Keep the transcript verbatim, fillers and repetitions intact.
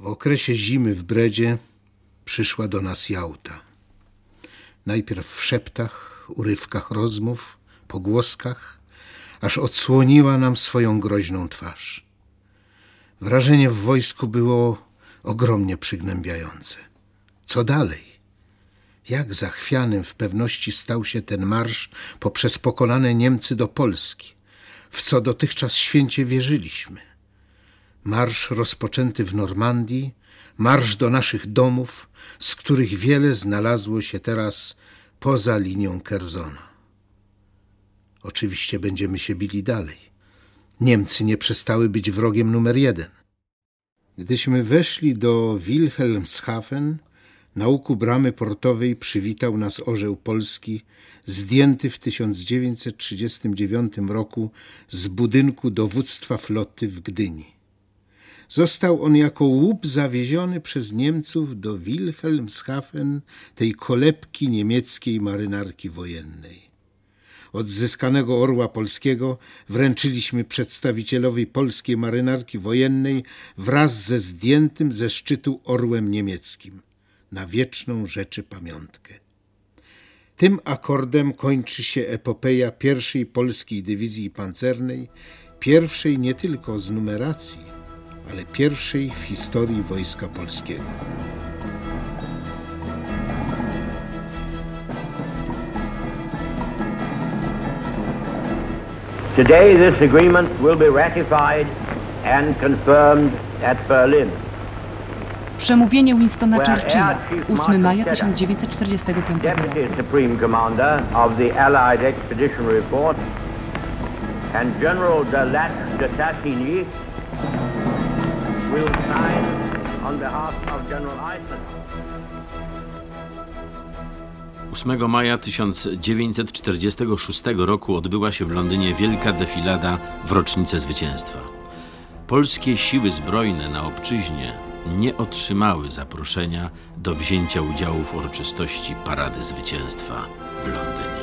W okresie zimy w Bredzie przyszła do nas Jałta. Najpierw w szeptach, urywkach rozmów, pogłoskach, aż odsłoniła nam swoją groźną twarz. Wrażenie w wojsku było ogromnie przygnębiające. Co dalej? Jak zachwianym w pewności stał się ten marsz poprzez pokonane Niemcy do Polski, w co dotychczas święcie wierzyliśmy. Marsz rozpoczęty w Normandii, marsz do naszych domów, z których wiele znalazło się teraz poza linią Kersona. Oczywiście będziemy się bili dalej. Niemcy nie przestały być wrogiem numer jeden. Gdyśmy weszli do Wilhelmshaven, na łuku bramy portowej przywitał nas orzeł polski, zdjęty w tysiąc dziewięćset trzydziestym dziewiątym roku z budynku dowództwa floty w Gdyni. Został on jako łup zawieziony przez Niemców do Wilhelmshaven, tej kolebki niemieckiej marynarki wojennej. Odzyskanego orła polskiego wręczyliśmy przedstawicielowi polskiej marynarki wojennej wraz ze zdjętym ze szczytu orłem niemieckim, na wieczną rzeczy pamiątkę. Tym akordem kończy się epopeja pierwszej polskiej dywizji pancernej, pierwszej nie tylko z numeracji, ale pierwszej w historii Wojska Polskiego. Today this agreement will be ratified and confirmed at Berlin. Przemówienie Winstona Churchilla, ósmego maja tysiąc dziewięćset czterdziestego piątego roku. Deputy Supreme Commander of the Allied Expeditionary Force and General de Lac de Tassigny will sign on behalf of General Eisenhower. ósmego maja tysiąc dziewięćset czterdziestego szóstego roku odbyła się w Londynie wielka defilada w rocznicę zwycięstwa. Polskie siły zbrojne na obczyźnie nie otrzymały zaproszenia do wzięcia udziału w uroczystości Parady Zwycięstwa w Londynie.